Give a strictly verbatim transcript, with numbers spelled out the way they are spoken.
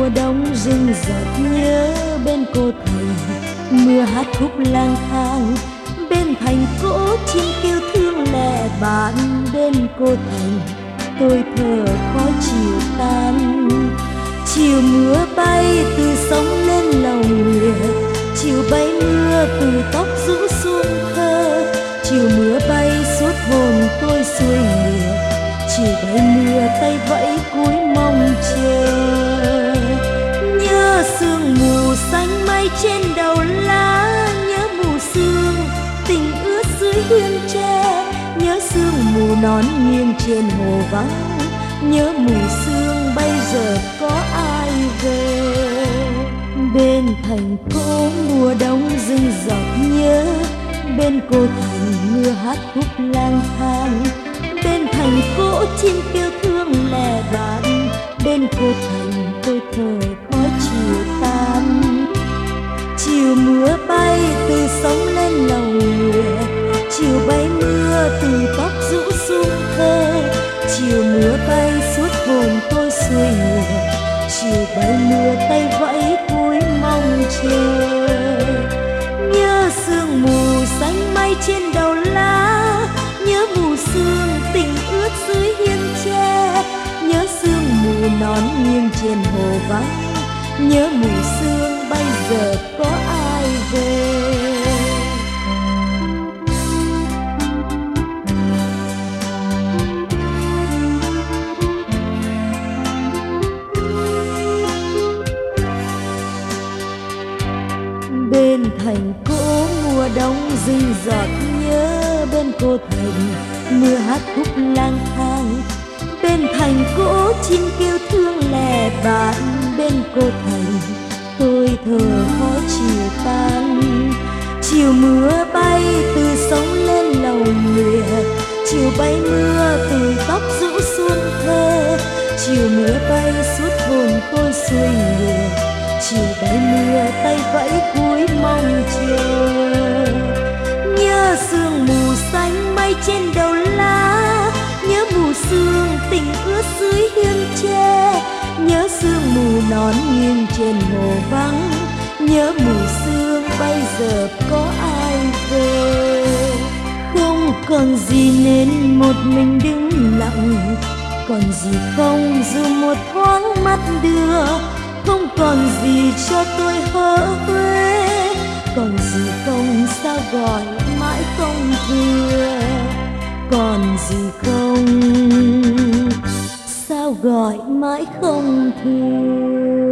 mùa đông rừng rợt nhớ bên cô thành, mưa hát khúc lang thang bên thành cỗ chim kêu thương lẻ bạn bên cô thành. Tôi thở khó chiều tan, chiều mưa bay từ sóng lên lòng nguyệt, chiều bay mưa từ tóc rũ xuống thơ, chiều mưa bay suốt hồn tôi xuôi ngược, chiều bay mưa tay vẫy cúi mong chờ. Nhớ sương mù xanh mây trên đầu lá, nhớ mù sương tình ướt dưới hiên tre, nhớ sương mù nón nghiêng trên hồ vắng, nhớ mù sương bây giờ có ai về. Bên thành cỗ mùa đông rừng giọt nhớ, bên cô thành mưa hát khúc lang thang, bên thành cỗ chim kêu thương lẻ bạn, bên cô thành tôi thở khó chiều tan. Chiều mưa bay từ sóng lên lòng nguyệt, chiều bay mưa từ tóc rũ xuống thơ, chiều mưa bay suốt hồn tôi xuôi ngược, chiều bay mưa tay vẫy cúi mong chờ. Nhớ sương mù xanh mây trên đầu lá, nhớ mù sương tình ướt dưới hiên tre, nhớ sương mù nón nghiêng trên hồ vắng, nhớ mù sương bây giờ có ai về. Bên thành cỗ mùa đông rừng giọt nhớ, bên cô thành mưa hát khúc lang thang, bên thành cỗ chim kêu thương lẻ bạn, bên cô thành tôi thở khó chiều tan. Chiều mưa bay từ sóng lên lòng nguyệt, chiều bay mưa từ tóc rũ xuống thơ, chiều mưa bay suốt hồn tôi xuôi ngược, chiều bay mưa tay vẫy cúi mong chờ. Nhớ sương mù xanh mây trên đầu lá, nhớ mù sương tình ướt dưới hiên tre, nhớ sương mù nón nghiêng trên hồ vắng, nhớ mù sương bây giờ có ai về. Không còn gì nên một mình đứng lặng, còn gì không dù một thoáng mắt đưa, không còn gì cho tôi hỡi quê, còn gì không sao gọi mãi không thừa, còn gì không sao gọi mãi không thừa.